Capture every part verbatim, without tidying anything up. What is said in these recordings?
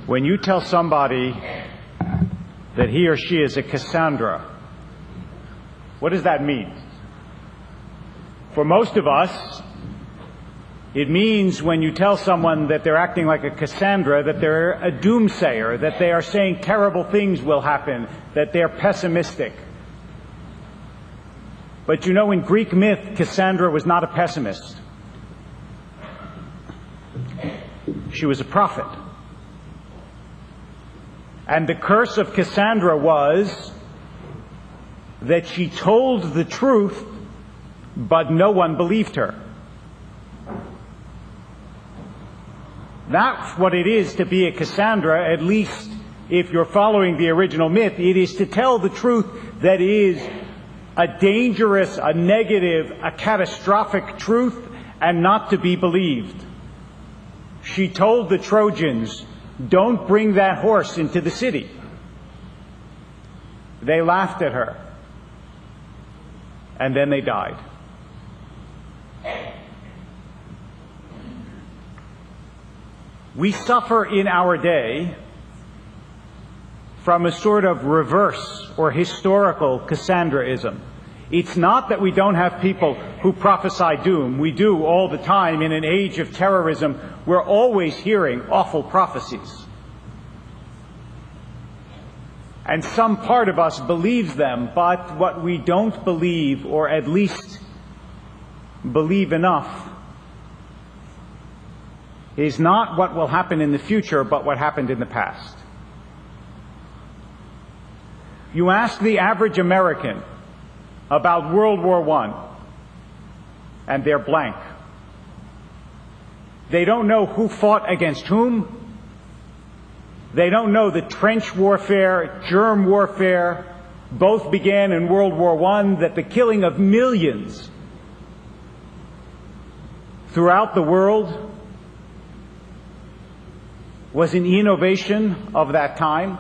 When you tell somebody that he or she is a Cassandra, what does that mean? For most of us, it means when you tell someone that they're acting like a Cassandra, that they're a doomsayer, that they are saying terrible things will happen, that they're pessimistic. But you know, in Greek myth, Cassandra was not a pessimist. She was a prophet. And the curse of Cassandra was that she told the truth, but no one believed her. That's what it is to be a Cassandra, at least if you're following the original myth. It is to tell the truth that is a dangerous, a negative, a catastrophic truth, and not to be believed. She told the Trojans, "Don't bring that horse into the city." They laughed at her, and then they died. We suffer in our day from a sort of reverse or historical Cassandraism. It's not that we don't have people who prophesy doom. We do all the time. In an age of terrorism, we're always hearing awful prophecies. And some part of us believes them, but what we don't believe, or at least believe enough, is not what will happen in the future, but what happened in the past. You ask the average American about World War One, and they're blank. They don't know who fought against whom. They don't know the trench warfare, germ warfare, both began in World War One, that the killing of millions throughout the world was an innovation of that time.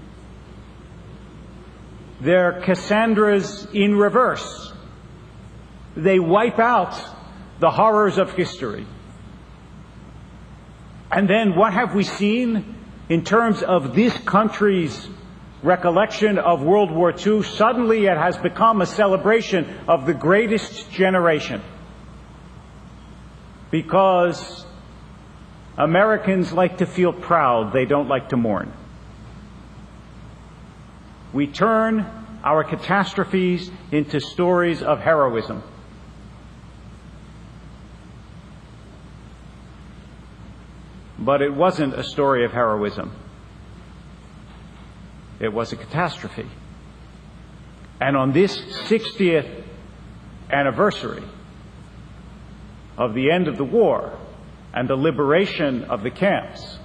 They're Cassandras in reverse. They wipe out the horrors of history. And then what have we seen in terms of this country's recollection of World War Two? Suddenly it has become a celebration of the greatest generation, because Americans like to feel proud. They don't like to mourn. We turn our catastrophes into stories of heroism. But it wasn't a story of heroism. It was a catastrophe. And on this sixtieth anniversary of the end of the war and the liberation of the camps,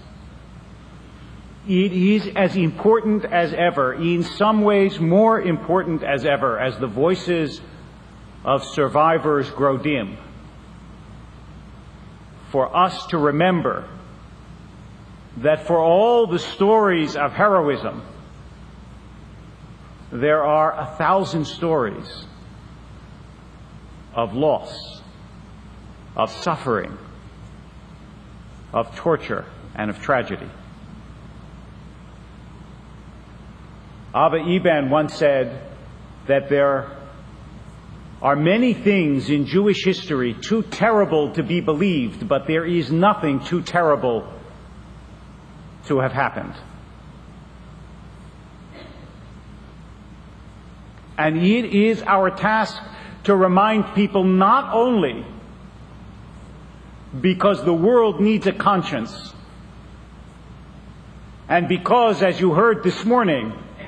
it is as important as ever, in some ways more important as ever, as the voices of survivors grow dim, for us to remember that for all the stories of heroism, there are a thousand stories of loss, of suffering, of torture, and of tragedy. Abba Eban once said that there are many things in Jewish history too terrible to be believed, but there is nothing too terrible to have happened. And it is our task to remind people, not only because the world needs a conscience, and because, as you heard this morning,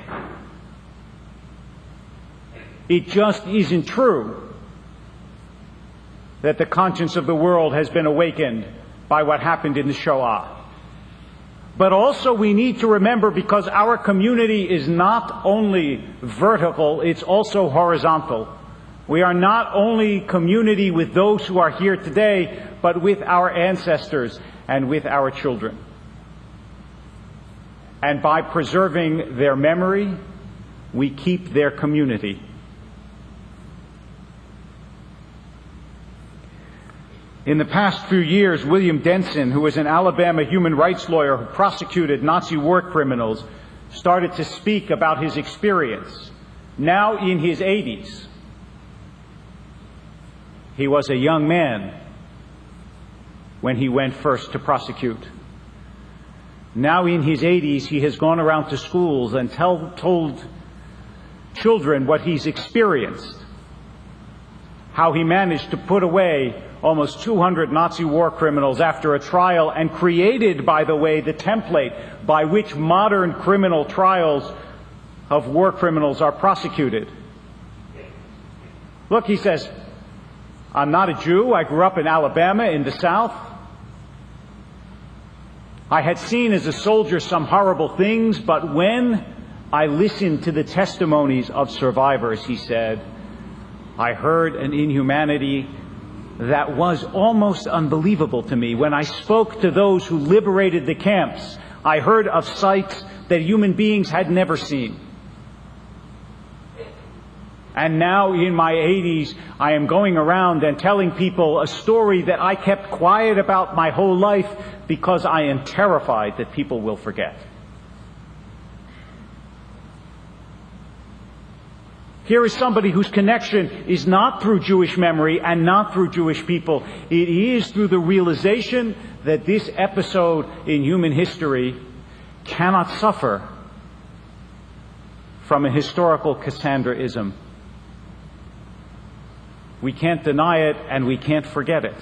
it just isn't true that the conscience of the world has been awakened by what happened in the Shoah. But also we need to remember, because our community is not only vertical, it's also horizontal. We are not only community with those who are here today, but with our ancestors and with our children. And by preserving their memory, we keep their community. In the past few years, William Denson, who was an Alabama human rights lawyer who prosecuted Nazi war criminals, started to speak about his experience. Now in his eighties, he was a young man when he went first to prosecute. Now in his eighties, he has gone around to schools and tell, told children what he's experienced, how he managed to put away almost two hundred Nazi war criminals after a trial, and created, by the way, the template by which modern criminal trials of war criminals are prosecuted. Look, he says, I'm not a Jew. I grew up in Alabama in the South. I had seen as a soldier some horrible things, but when I listened to the testimonies of survivors, he said, I heard an inhumanity that was almost unbelievable to me. When I spoke to those who liberated the camps, I heard of sights that human beings had never seen. And now in my eighties, I am going around and telling people a story that I kept quiet about my whole life because I am terrified that people will forget. Here is somebody whose connection is not through Jewish memory and not through Jewish people. It is through the realization that this episode in human history cannot suffer from a historical Cassandraism. We can't deny it and we can't forget it.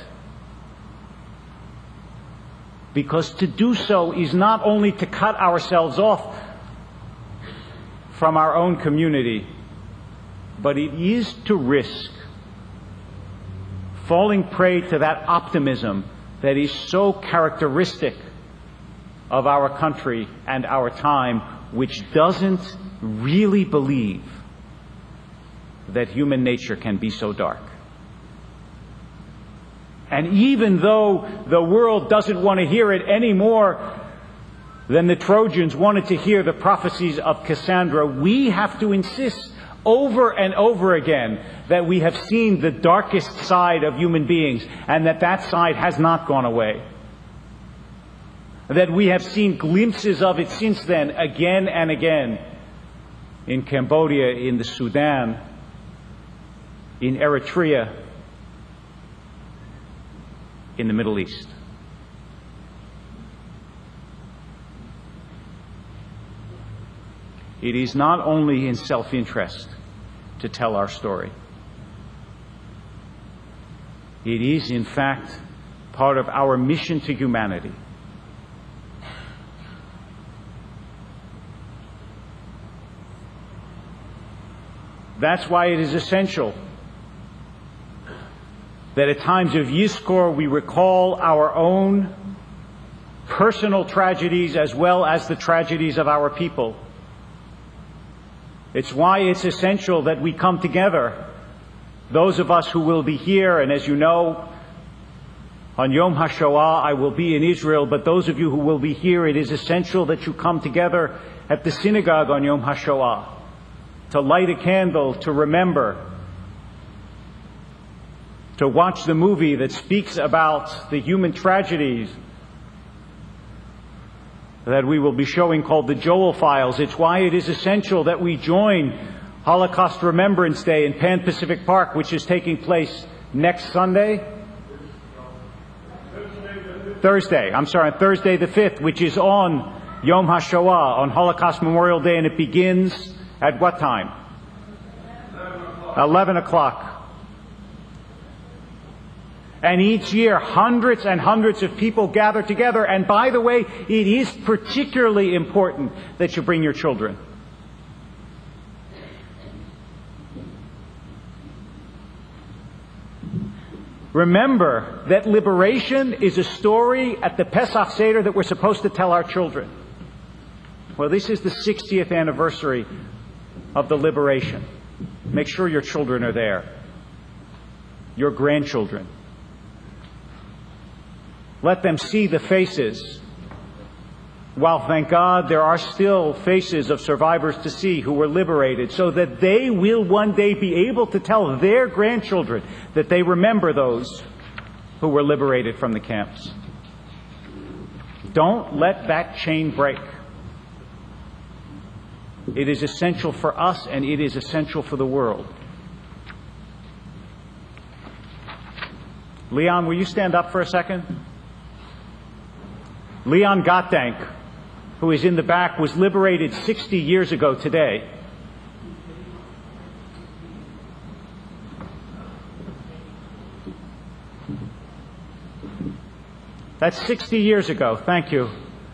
Because to do so is not only to cut ourselves off from our own community, but it is to risk falling prey to that optimism that is so characteristic of our country and our time, which doesn't really believe that human nature can be so dark. And even though the world doesn't want to hear it any more than the Trojans wanted to hear the prophecies of Cassandra, we have to insist over and over again that we have seen the darkest side of human beings, and that that side has not gone away. That we have seen glimpses of it since then, again and again, in Cambodia, in the Sudan, in Eritrea, in the Middle East. It is not only in self-interest to tell our story. It is, in fact, part of our mission to humanity. That's why it is essential that at times of Yizkor we recall our own personal tragedies as well as the tragedies of our people. It's why it's essential that we come together, those of us who will be here, and as you know, on Yom HaShoah I will be in Israel, but those of you who will be here, it is essential that you come together at the synagogue on Yom HaShoah to light a candle, to remember, to watch the movie that speaks about the human tragedies that we will be showing called the Joel Files. It's why it is essential that we join Holocaust Remembrance Day in Pan Pacific Park, which is taking place next Sunday. Thursday, I'm sorry, Thursday the fifth, which is on Yom HaShoah, on Holocaust Memorial Day, and it begins at what time? eleven o'clock. And each year, hundreds and hundreds of people gather together. And by the way, it is particularly important that you bring your children. Remember that liberation is a story at the Pesach Seder that we're supposed to tell our children. Well, this is the sixtieth anniversary of the liberation. Make sure your children are there. Your grandchildren. Let them see the faces. While, thank God, there are still faces of survivors to see who were liberated, so that they will one day be able to tell their grandchildren that they remember those who were liberated from the camps. Don't let that chain break. It is essential for us, and it is essential for the world. Leon, will you stand up for a second? Leon Gotdank, who is in the back, was liberated sixty years ago today. That's sixty years ago. Thank you.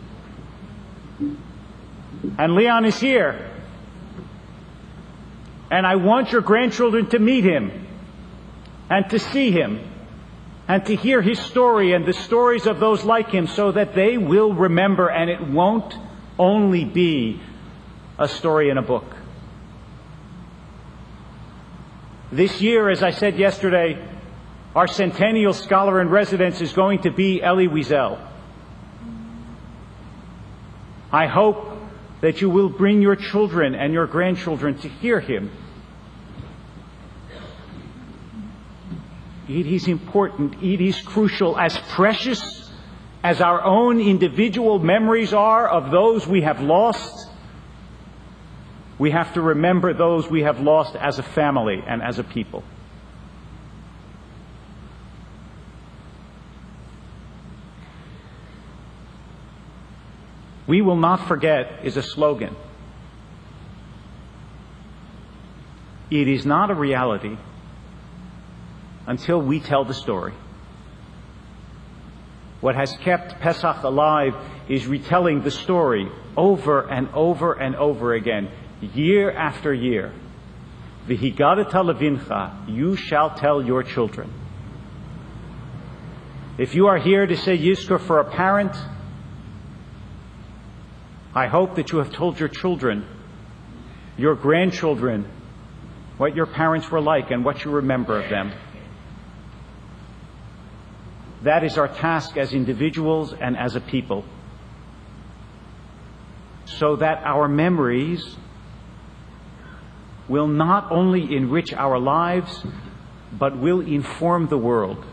And Leon is here. And I want your grandchildren to meet him and to see him and to hear his story and the stories of those like him, so that they will remember, and it won't only be a story in a book. This year, as I said yesterday, our centennial scholar in residence is going to be Elie Wiesel. I hope that you will bring your children and your grandchildren to hear him. It is important, it is crucial, as precious as our own individual memories are of those we have lost. We have to remember those we have lost as a family and as a people. "We will not forget" is a slogan. It is not a reality until we tell the story. What has kept Pesach alive is retelling the story over and over and over again, year after year. V'higadat levincha, you shall tell your children. If you are here to say Yizkor for a parent, I hope that you have told your children, your grandchildren, what your parents were like and what you remember of them. That is our task as individuals and as a people, so that our memories will not only enrich our lives, but will inform the world,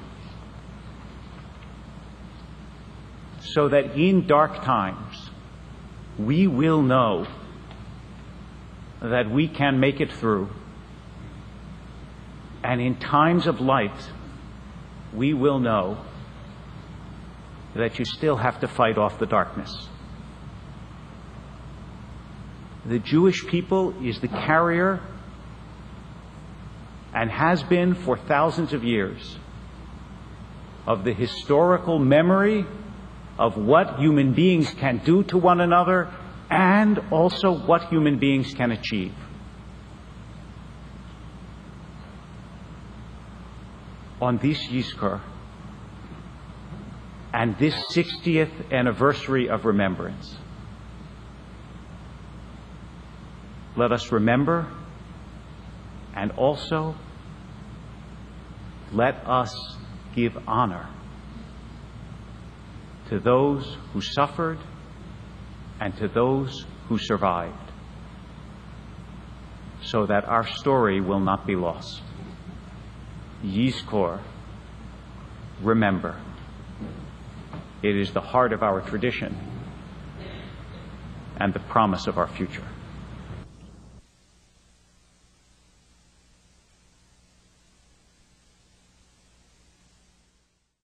so that in dark times we will know that we can make it through, and in times of light we will know that you still have to fight off the darkness. The Jewish people is the carrier, and has been for thousands of years, of the historical memory of what human beings can do to one another, and also what human beings can achieve. On this Yizkor and this sixtieth anniversary of remembrance, let us remember, and also let us give honor to those who suffered and to those who survived, so that our story will not be lost. Yizkor, remember. It is the heart of our tradition and the promise of our future.